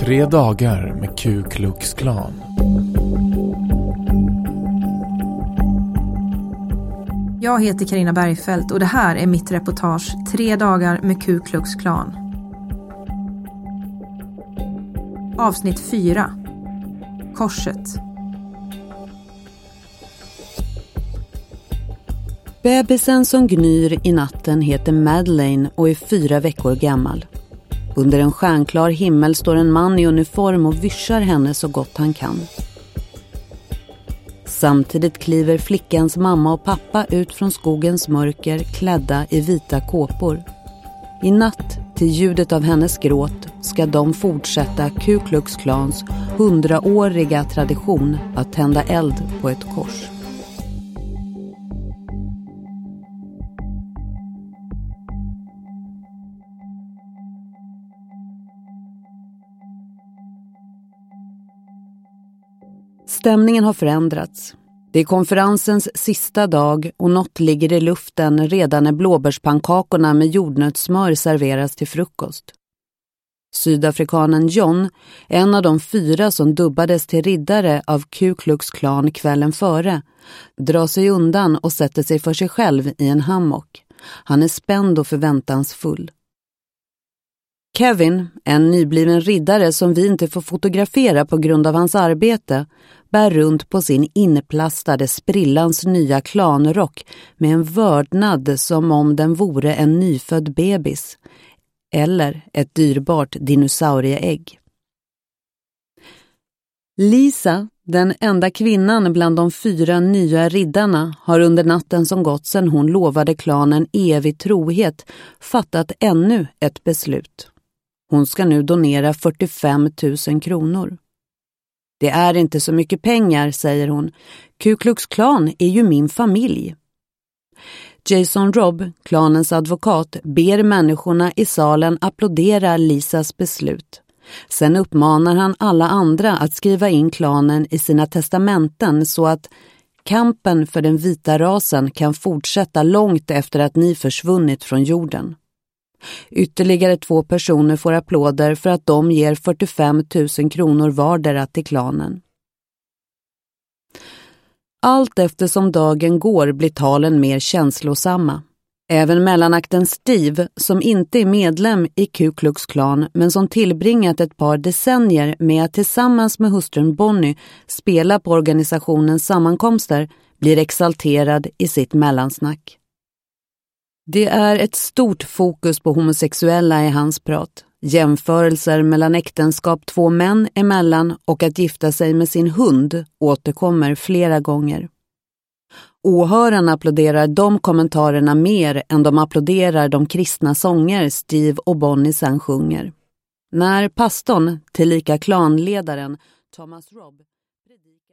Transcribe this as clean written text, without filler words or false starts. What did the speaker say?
3 dagar med Ku Klux Klan. Jag heter Carina Bergfeldt och det här är mitt reportage 3 dagar med Ku Klux Klan. Avsnitt 4. Korset. Bebisen som gnyr i natten heter Madeleine och är 4 veckor gammal. Under en stjärnklar himmel står en man i uniform och vyschar henne så gott han kan. Samtidigt kliver flickans mamma och pappa ut från skogens mörker klädda i vita kåpor. I natt, till ljudet av hennes gråt, ska de fortsätta Ku Klux Klans 100-åriga tradition att tända eld på ett kors. Stämningen har förändrats. Det är konferensens sista dag och något ligger i luften redan när blåbärspannkakorna med jordnötssmör serveras till frukost. Sydafrikanen John, en av de 4 som dubbades till riddare av Ku Klux Klan kvällen före, drar sig undan och sätter sig för sig själv i en hammock. Han är spänd och förväntansfull. Kevin, en nybliven riddare som vi inte får fotografera på grund av hans arbete, bär runt på sin inplastade sprillans nya klanrock med en vördnad som om den vore en nyfödd bebis eller ett dyrbart dinosaurieägg. Lisa, den enda kvinnan bland de 4 nya riddarna, har under natten som gått sedan hon lovade klanen evig trohet fattat ännu ett beslut. Hon ska nu donera 45 000 kronor. Det är inte så mycket pengar, säger hon. Ku Klux Klan är ju min familj. Jason Robb, klanens advokat, ber människorna i salen applådera Lisas beslut. Sen uppmanar han alla andra att skriva in klanen i sina testamenten så att kampen för den vita rasen kan fortsätta långt efter att ni försvunnit från jorden. Ytterligare 2 personer får applåder för att de ger 45 000 kronor vardera till klanen. Allt eftersom dagen går blir talen mer känslosamma. Även mellanakten Steve, som inte är medlem i Ku Klux Klan men som tillbringat ett par decennier med att tillsammans med hustrun Bonnie spela på organisationens sammankomster, blir exalterad i sitt mellansnack. Det är ett stort fokus på homosexuella i hans prat. Jämförelser mellan äktenskap 2 män emellan och att gifta sig med sin hund återkommer flera gånger. Åhörarna applåderar de kommentarerna mer än de applåderar de kristna sånger Steve och Bonnie sen sjunger. När pastorn, tillika klanledaren Thomas Robb,